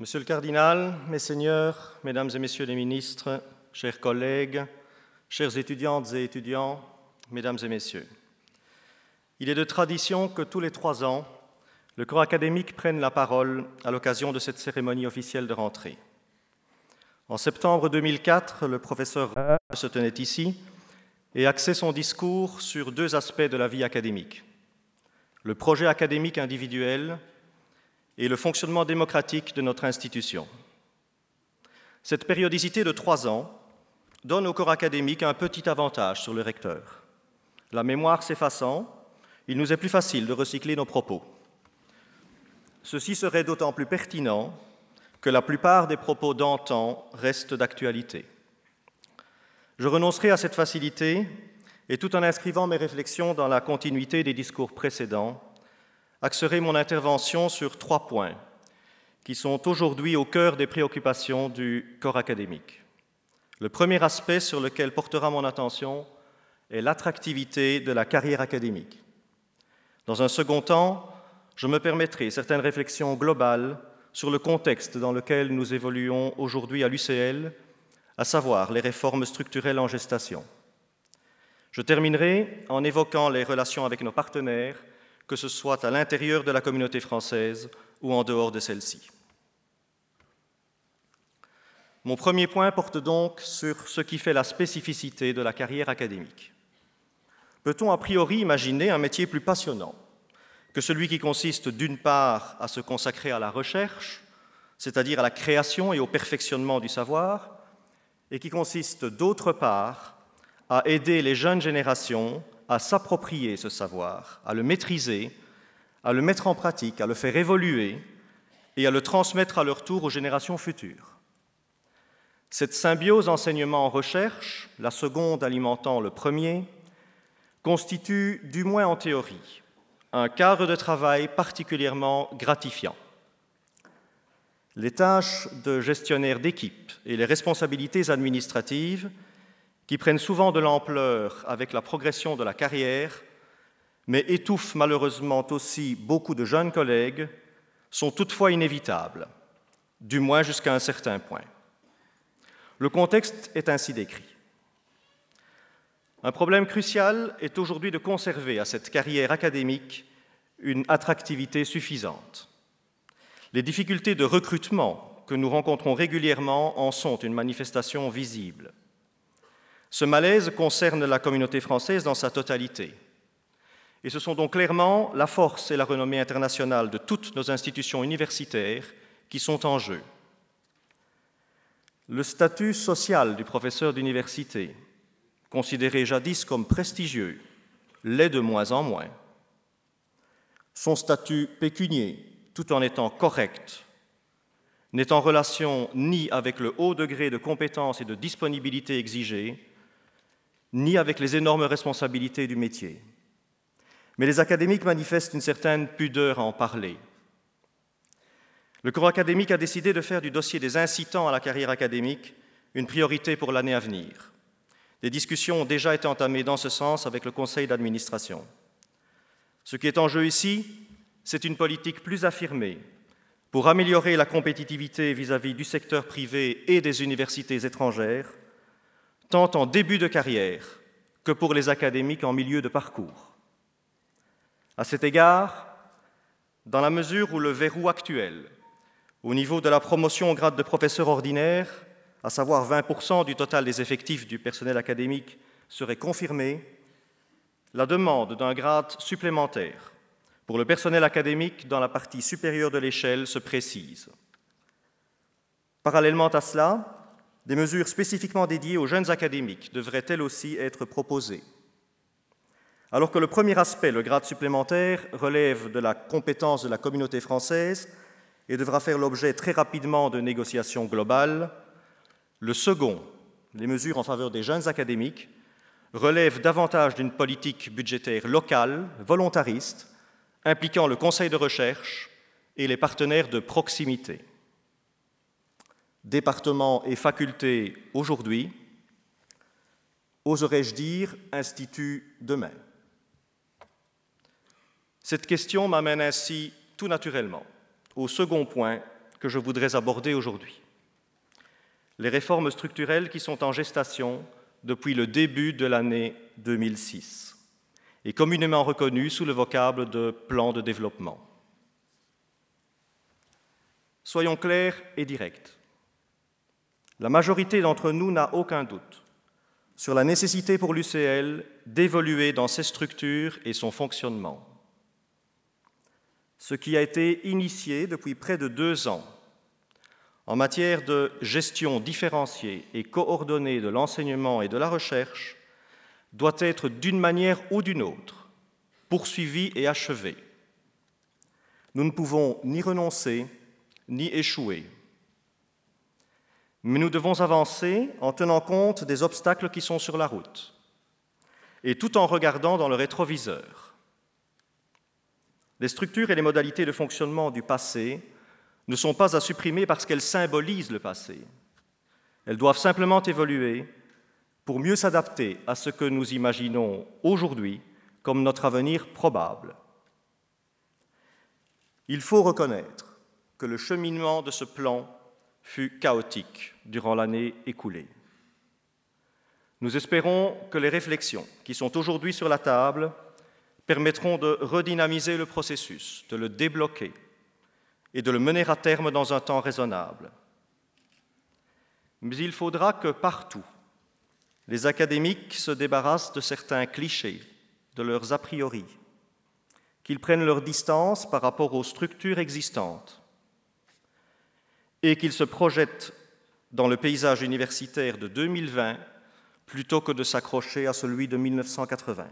Monsieur le cardinal, Messeigneurs, Mesdames et Messieurs les ministres, chers collègues, chères étudiantes et étudiants, Mesdames et Messieurs, il est de tradition que tous les 3 ans, le corps académique prenne la parole à l'occasion de cette cérémonie officielle de rentrée. En septembre 2004, le professeur se tenait ici et axait son discours sur 2 aspects de la vie académique, le projet académique individuel et le fonctionnement démocratique de notre institution. Cette périodicité de 3 ans donne au corps académique un petit avantage sur le recteur. La mémoire s'effaçant, il nous est plus facile de recycler nos propos. Ceci serait d'autant plus pertinent que la plupart des propos d'antan restent d'actualité. Je renoncerai à cette facilité et, tout en inscrivant mes réflexions dans la continuité des discours précédents, axerai mon intervention sur 3 points qui sont aujourd'hui au cœur des préoccupations du corps académique. Le premier aspect sur lequel portera mon attention est l'attractivité de la carrière académique. Dans un second temps, je me permettrai certaines réflexions globales sur le contexte dans lequel nous évoluons aujourd'hui à l'UCL, à savoir les réformes structurelles en gestation. Je terminerai en évoquant les relations avec nos partenaires, que ce soit à l'intérieur de la communauté française ou en dehors de celle-ci. Mon premier point porte donc sur ce qui fait la spécificité de la carrière académique. Peut-on a priori imaginer un métier plus passionnant que celui qui consiste d'une part à se consacrer à la recherche, c'est-à-dire à la création et au perfectionnement du savoir, et qui consiste d'autre part à aider les jeunes générations à s'approprier ce savoir, à le maîtriser, à le mettre en pratique, à le faire évoluer et à le transmettre à leur tour aux générations futures. Cette symbiose enseignement-recherche, la seconde alimentant le premier, constitue, du moins en théorie, un cadre de travail particulièrement gratifiant. Les tâches de gestionnaire d'équipe et les responsabilités administratives, qui prennent souvent de l'ampleur avec la progression de la carrière, mais étouffent malheureusement aussi beaucoup de jeunes collègues, sont toutefois inévitables, du moins jusqu'à un certain point. Le contexte est ainsi décrit. Un problème crucial est aujourd'hui de conserver à cette carrière académique une attractivité suffisante. Les difficultés de recrutement que nous rencontrons régulièrement en sont une manifestation visible. Ce malaise concerne la communauté française dans sa totalité. Et ce sont donc clairement la force et la renommée internationale de toutes nos institutions universitaires qui sont en jeu. Le statut social du professeur d'université, considéré jadis comme prestigieux, l'est de moins en moins. Son statut pécunier, tout en étant correct, n'est en relation ni avec le haut degré de compétence et de disponibilité exigé, ni avec les énormes responsabilités du métier. Mais les académiques manifestent une certaine pudeur à en parler. Le corps académique a décidé de faire du dossier des incitants à la carrière académique une priorité pour l'année à venir. Des discussions ont déjà été entamées dans ce sens avec le conseil d'administration. Ce qui est en jeu ici, c'est une politique plus affirmée pour améliorer la compétitivité vis-à-vis du secteur privé et des universités étrangères, tant en début de carrière que pour les académiques en milieu de parcours. À cet égard, dans la mesure où le verrou actuel, au niveau de la promotion au grade de professeur ordinaire, à savoir 20% du total des effectifs du personnel académique, serait confirmé, la demande d'un grade supplémentaire pour le personnel académique dans la partie supérieure de l'échelle se précise. Parallèlement à cela, des mesures spécifiquement dédiées aux jeunes académiques devraient elles aussi être proposées. Alors que le premier aspect, le grade supplémentaire, relève de la compétence de la communauté française et devra faire l'objet très rapidement de négociations globales, le second, les mesures en faveur des jeunes académiques, relève davantage d'une politique budgétaire locale, volontariste, impliquant le conseil de recherche et les partenaires de proximité. Départements et facultés aujourd'hui, oserais-je dire, institut demain. Cette question m'amène ainsi tout naturellement au second point que je voudrais aborder aujourd'hui. Les réformes structurelles qui sont en gestation depuis le début de l'année 2006 et communément reconnues sous le vocable de plan de développement. Soyons clairs et directs. La majorité d'entre nous n'a aucun doute sur la nécessité pour l'UCL d'évoluer dans ses structures et son fonctionnement. Ce qui a été initié depuis près de 2 ans en matière de gestion différenciée et coordonnée de l'enseignement et de la recherche doit être d'une manière ou d'une autre poursuivi et achevé. Nous ne pouvons ni renoncer ni échouer. Mais nous devons avancer en tenant compte des obstacles qui sont sur la route et tout en regardant dans le rétroviseur. Les structures et les modalités de fonctionnement du passé ne sont pas à supprimer parce qu'elles symbolisent le passé. Elles doivent simplement évoluer pour mieux s'adapter à ce que nous imaginons aujourd'hui comme notre avenir probable. Il faut reconnaître que le cheminement de ce plan fut chaotique durant l'année écoulée. Nous espérons que les réflexions qui sont aujourd'hui sur la table permettront de redynamiser le processus, de le débloquer et de le mener à terme dans un temps raisonnable. Mais il faudra que partout, les académiques se débarrassent de certains clichés, de leurs a priori, qu'ils prennent leur distance par rapport aux structures existantes et qu'ils se projettent dans le paysage universitaire de 2020 plutôt que de s'accrocher à celui de 1980.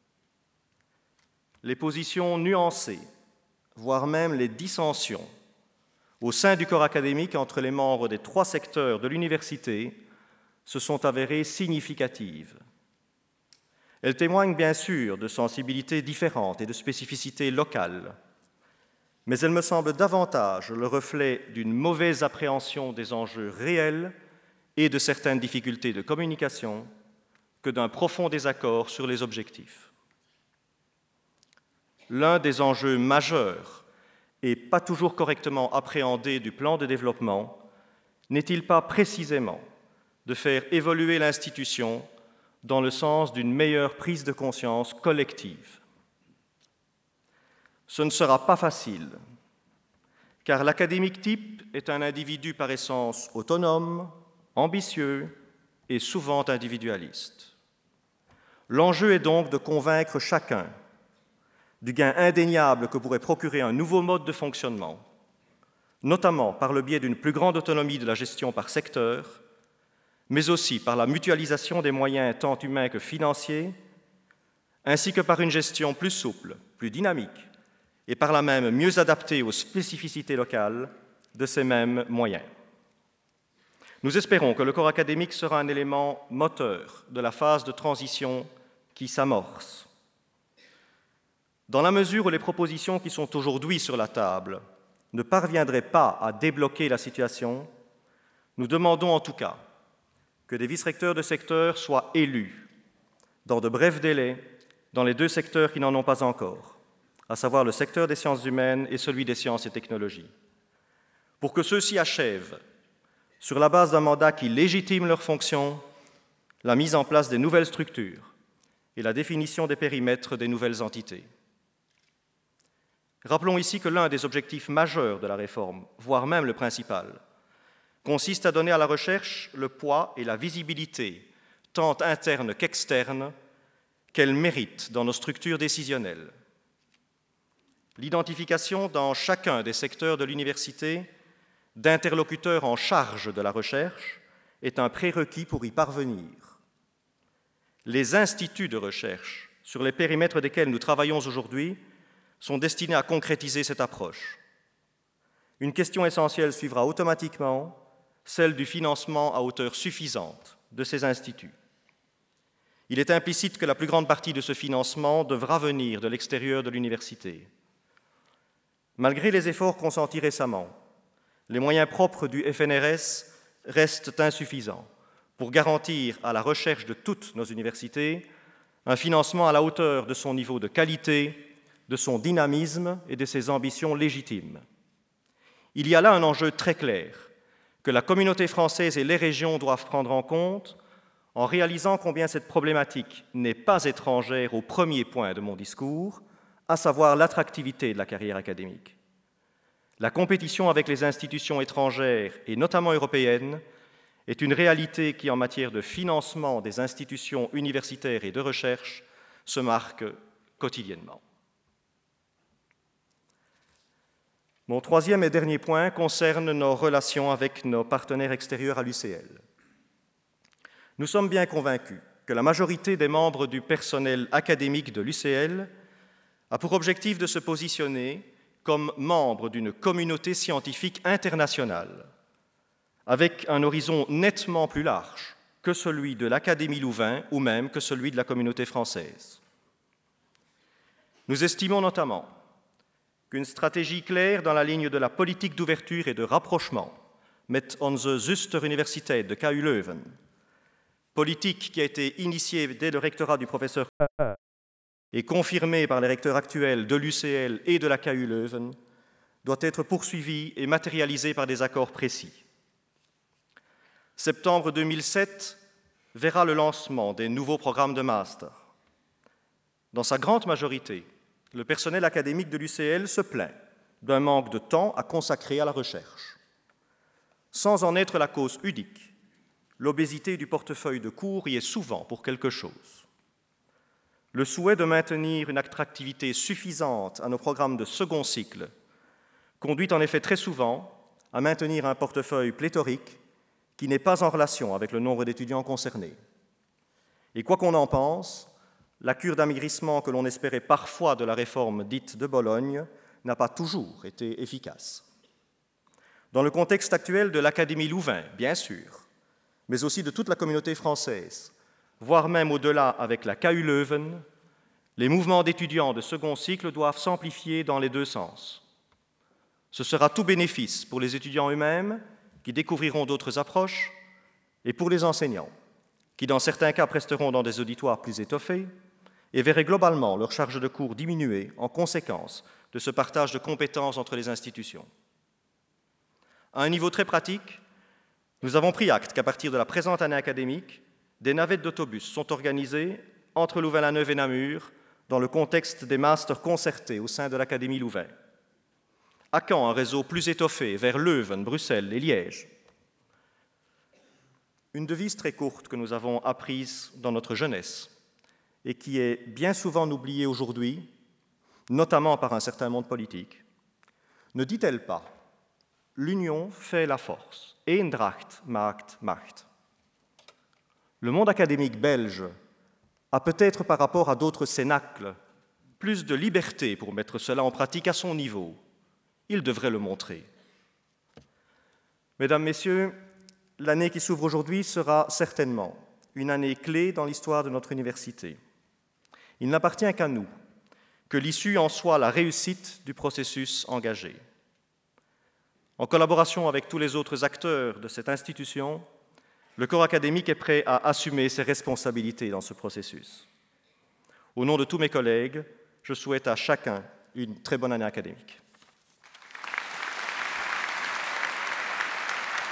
Les positions nuancées, voire même les dissensions au sein du corps académique entre les membres des 3 secteurs de l'université se sont avérées significatives. Elles témoignent bien sûr de sensibilités différentes et de spécificités locales, mais elles me semblent davantage le reflet d'une mauvaise appréhension des enjeux réels et de certaines difficultés de communication que d'un profond désaccord sur les objectifs. L'un des enjeux majeurs et pas toujours correctement appréhendé du plan de développement n'est-il pas précisément de faire évoluer l'institution dans le sens d'une meilleure prise de conscience collective? Ce ne sera pas facile, car l'académique type est un individu par essence autonome, ambitieux et souvent individualiste. L'enjeu est donc de convaincre chacun du gain indéniable que pourrait procurer un nouveau mode de fonctionnement, notamment par le biais d'une plus grande autonomie de la gestion par secteur, mais aussi par la mutualisation des moyens tant humains que financiers, ainsi que par une gestion plus souple, plus dynamique, et par là même mieux adaptée aux spécificités locales de ces mêmes moyens. Nous espérons que le corps académique sera un élément moteur de la phase de transition qui s'amorce. Dans la mesure où les propositions qui sont aujourd'hui sur la table ne parviendraient pas à débloquer la situation, nous demandons en tout cas que des vice-recteurs de secteur soient élus dans de brefs délais dans les 2 secteurs qui n'en ont pas encore, à savoir le secteur des sciences humaines et celui des sciences et technologies, pour que ceux-ci achèvent, sur la base d'un mandat qui légitime leurs fonctions, la mise en place des nouvelles structures et la définition des périmètres des nouvelles entités. Rappelons ici que l'un des objectifs majeurs de la réforme, voire même le principal, consiste à donner à la recherche le poids et la visibilité, tant interne qu'externe, qu'elle mérite dans nos structures décisionnelles. L'identification dans chacun des secteurs de l'université d'interlocuteurs en charge de la recherche est un prérequis pour y parvenir. Les instituts de recherche, sur les périmètres desquels nous travaillons aujourd'hui, sont destinés à concrétiser cette approche. Une question essentielle suivra automatiquement, celle du financement à hauteur suffisante de ces instituts. Il est implicite que la plus grande partie de ce financement devra venir de l'extérieur de l'université. Malgré les efforts consentis récemment, les moyens propres du FNRS restent insuffisants pour garantir à la recherche de toutes nos universités un financement à la hauteur de son niveau de qualité, de son dynamisme et de ses ambitions légitimes. Il y a là un enjeu très clair que la communauté française et les régions doivent prendre en compte en réalisant combien cette problématique n'est pas étrangère au premier point de mon discours, à savoir l'attractivité de la carrière académique. La compétition avec les institutions étrangères, et notamment européennes, est une réalité qui, en matière de financement des institutions universitaires et de recherche, se marque quotidiennement. Mon troisième et dernier point concerne nos relations avec nos partenaires extérieurs à l'UCL. Nous sommes bien convaincus que la majorité des membres du personnel académique de l'UCL a pour objectif de se positionner comme membre d'une communauté scientifique internationale, avec un horizon nettement plus large que celui de l'Académie Louvain ou même que celui de la communauté française. Nous estimons notamment qu'une stratégie claire dans la ligne de la politique d'ouverture et de rapprochement met onze zuster Universiteit de KU Leuven, politique qui a été initiée dès le rectorat du professeur et confirmée par les recteurs actuels de l'UCL et de la KU Leuven, doit être poursuivie et matérialisée par des accords précis. Septembre 2007 verra le lancement des nouveaux programmes de master. Dans sa grande majorité, le personnel académique de l'UCL se plaint d'un manque de temps à consacrer à la recherche. Sans en être la cause unique, l'obésité du portefeuille de cours y est souvent pour quelque chose. Le souhait de maintenir une attractivité suffisante à nos programmes de second cycle conduit en effet très souvent à maintenir un portefeuille pléthorique qui n'est pas en relation avec le nombre d'étudiants concernés. Et quoi qu'on en pense, la cure d'amaigrissement que l'on espérait parfois de la réforme dite de Bologne n'a pas toujours été efficace. Dans le contexte actuel de l'Académie Louvain, bien sûr, mais aussi de toute la communauté française, voire même au-delà avec la KU Leuven, les mouvements d'étudiants de second cycle doivent s'amplifier dans les deux sens. Ce sera tout bénéfice pour les étudiants eux-mêmes, qui découvriront d'autres approches, et pour les enseignants, qui dans certains cas resteront dans des auditoires plus étoffés et verraient globalement leur charge de cours diminuer en conséquence de ce partage de compétences entre les institutions. À un niveau très pratique, nous avons pris acte qu'à partir de la présente année académique, des navettes d'autobus sont organisées entre Louvain-la-Neuve et Namur dans le contexte des masters concertés au sein de l'Académie Louvain. À quand un réseau plus étoffé vers Leuven, Bruxelles et Liège? Une devise très courte que nous avons apprise dans notre jeunesse et qui est bien souvent oubliée aujourd'hui, notamment par un certain monde politique, ne dit-elle pas « l'union fait la force » Eendracht maakt Macht. Le monde académique belge a peut-être par rapport à d'autres cénacles plus de liberté pour mettre cela en pratique à son niveau. Il devrait le montrer. Mesdames, Messieurs, l'année qui s'ouvre aujourd'hui sera certainement une année clé dans l'histoire de notre université. Il n'appartient qu'à nous que l'issue en soit la réussite du processus engagé. En collaboration avec tous les autres acteurs de cette institution, le corps académique est prêt à assumer ses responsabilités dans ce processus. Au nom de tous mes collègues, je souhaite à chacun une très bonne année académique.